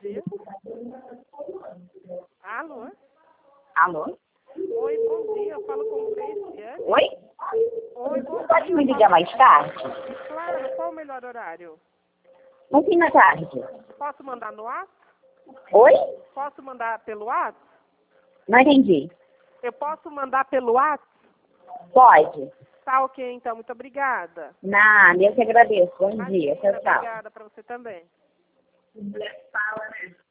dia. Alô? Alô? Oi, bom dia. Eu falo com Graciane. Oi? Oi, bom Pode dia. me ligar mais tarde? Claro, qual o melhor horário? No fim da tarde. Posso mandar no WhatsApp? Oi? Posso mandar pelo WhatsApp? Não entendi. Eu posso mandar pelo WhatsApp? Pode. Tá ok, então. Muito obrigada. Nada, eu que agradeço. Bom dia. Imagina, Tchau, tchau. obrigada para você também. Fala, né?